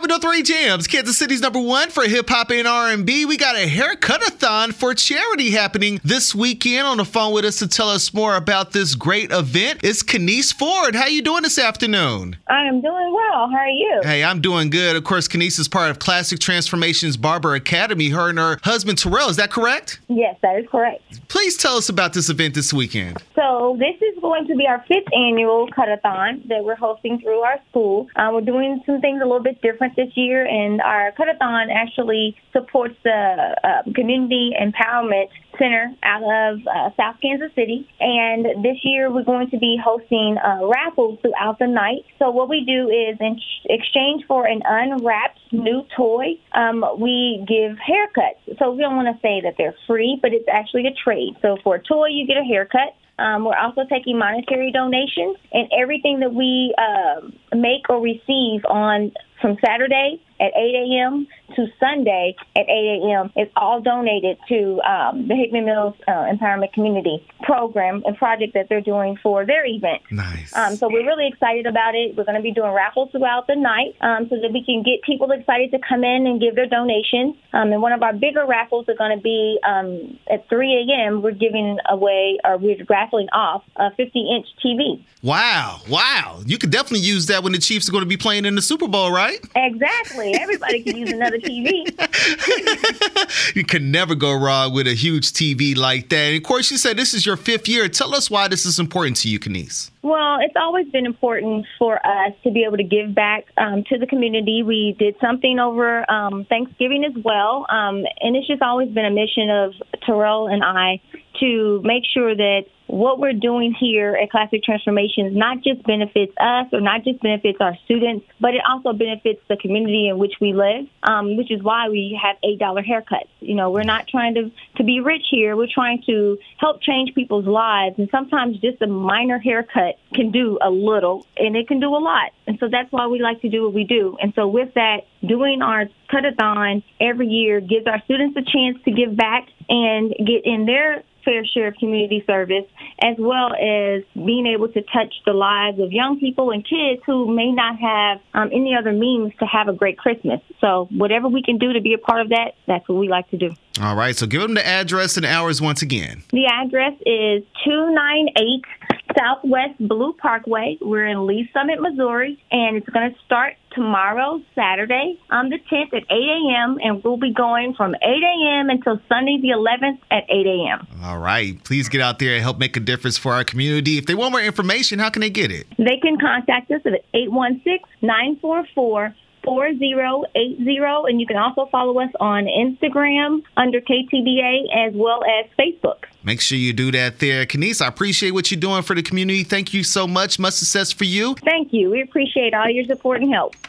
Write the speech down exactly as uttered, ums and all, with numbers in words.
seven oh three Jams, Kansas City's number one for hip-hop and R and B. We got a haircut-a-thon for charity happening this weekend. On the phone with us to tell us more about this great event is Kenise Ford. How you doing this afternoon? I am doing well. How are you? Hey, I'm doing good. Of course, Kenise is part of Classic Transformations Barber Academy. Her and her husband, Terrell. Is that correct? Yes, that is correct. Please tell us about this event this weekend. So this is going to be our fifth annual cut-a-thon that we're hosting through our school. Uh, we're doing some things a little bit different this year, and our cut-a-thon actually supports the uh, Community Empowerment Center out of uh, South Kansas City. And this year we're going to be hosting uh, raffles throughout the night. So what we do is in exchange for an unwrapped new toy, um, we give haircuts. So we don't want to say that they're free, but it's actually a trade. So for a toy, you get a haircut. Um, we're also taking monetary donations, and everything that we uh, make or receive on from Saturday at eight a.m. to Sunday at eight a.m. is all donated to um, the Hickman Mills uh, Empowerment Community program and project that they're doing for their event. Nice. Um, so we're really excited about it. We're going to be doing raffles throughout the night um, so that we can get people excited to come in and give their donations. Um, and one of our bigger raffles are going to be um, at three a.m. We're giving away, or we're raffling off a fifty-inch T V. Wow. Wow. You could definitely use that when the Chiefs are going to be playing in the Super Bowl, right? Exactly. Everybody can use another T V. You can never go wrong with a huge T V like that. And of course, you said this is your fifth year. Tell us why this is important to you, Kenise. Well, it's always been important for us to be able to give back um, to the community. We did something over um, Thanksgiving as well, um, and it's just always been a mission of Terrell and I to make sure that what we're doing here at Classic Transformations not just benefits us or not just benefits our students, but it also benefits the community in which we live, um, which is why we have eight dollar haircuts. You know, we're not trying to, to be rich here. We're trying to help change people's lives, and sometimes just a minor haircut can do a little, and it can do a lot. And so that's why we like to do what we do. And so with that, doing our cut-a-thon every year gives our students a chance to give back and get in their fair share of community service, as well as being able to touch the lives of young people and kids who may not have um, any other means to have a great Christmas. So whatever we can do to be a part of that, that's what we like to do. All right. So give them the address and hours once again. The address is two ninety-eight Southwest Blue Parkway. We're in Lee Summit, Missouri, and it's going to start tomorrow, Saturday, on the tenth at eight a.m., and we'll be going from eight a.m. until Sunday the eleventh at eight a.m. All right. Please get out there and help make a difference for our community. If they want more information, how can they get it? They can contact us at eight one six, nine four four, four zero eight zero, and you can also follow us on Instagram under K T B A as well as Facebook. Make sure you do that there. Kenise, I appreciate what you're doing for the community. Thank you so much. Much success for you. Thank you. We appreciate all your support and help.